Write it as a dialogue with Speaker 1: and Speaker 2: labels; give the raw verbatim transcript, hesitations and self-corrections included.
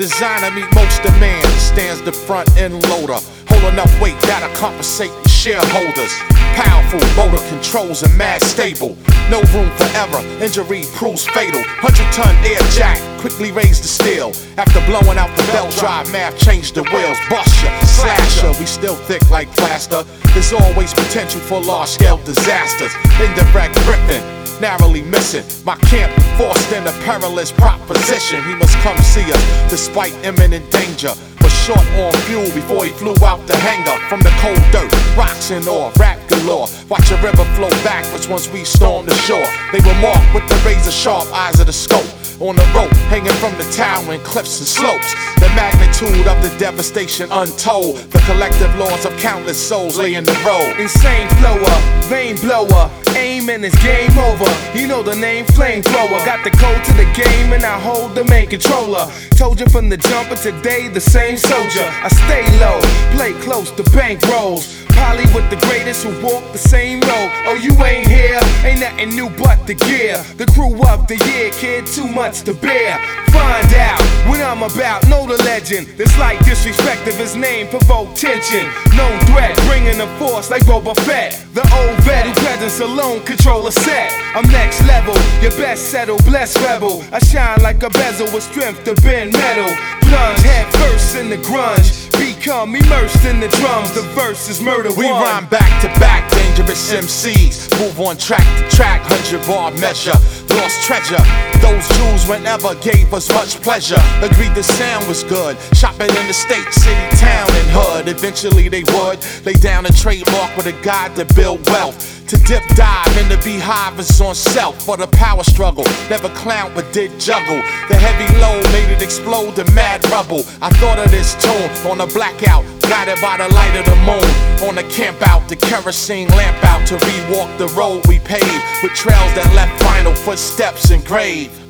Speaker 1: designer meet most demand. Stands the front end loader, hold enough weight that'll compensate the shareholders. Powerful motor controls and mad stable. No room for error, injury proves fatal. Hundred ton air jack, quickly raise the steel. After blowing out the belt drive, math changed the wheels. Bust ya, slash ya, we still thick like plaster. There's always potential for large scale disasters. Indirect gripping, narrowly missing. My camp forced in a perilous proposition. He must come see us despite imminent danger. Was short on fuel before he flew out the hangar. From the cold dirt, rocks and ore, rap galore. Watch a river flow backwards once we storm the shore. They were marked with the razor sharp eyes of the scope. On the rope, hanging from the towering cliffs and slopes. The magnitude of the devastation untold. The collective loss of countless souls lay in the road.
Speaker 2: Insane flower, vein blower, aim and it's game over. You know the name flamethrower. Got the code to the game and I hold the main controller. Told you from the jump, but today the same soldier. I stay low, play close to bank rolls. Polly with the greatest who walk the same road. Oh, you ain't here, ain't nothing new but the gear. The crew of the year, kid, too much to bear. Find out what I'm about, know the legend. It's like disrespect of his name, provoke tension. No threat, bringing the force like Boba Fett. The old vet who presence alone control a set. I'm next level, your best settle, blessed rebel. I shine like a bezel with strength to bend metal. Plunge head first in the grunge. Become immersed in the drums, the verse is murder one.
Speaker 1: We rhyme back to back, dangerous M Cs. Move on track to track, hundred bar measure. Lost treasure, those Jews whenever gave us much pleasure. Agreed the sound was good, shopping in the state, city, town, and hood. Eventually they would lay down a trademark with a guide to build wealth. To dip dive in the beehive is on self for the power struggle. Never clown but did juggle. The heavy load made it explode to mad rubble. I thought of this tune on a blackout, guided by the light of the moon. On the camp out, the kerosene lamp out to rewalk the road we paved with trails that left final footsteps engraved.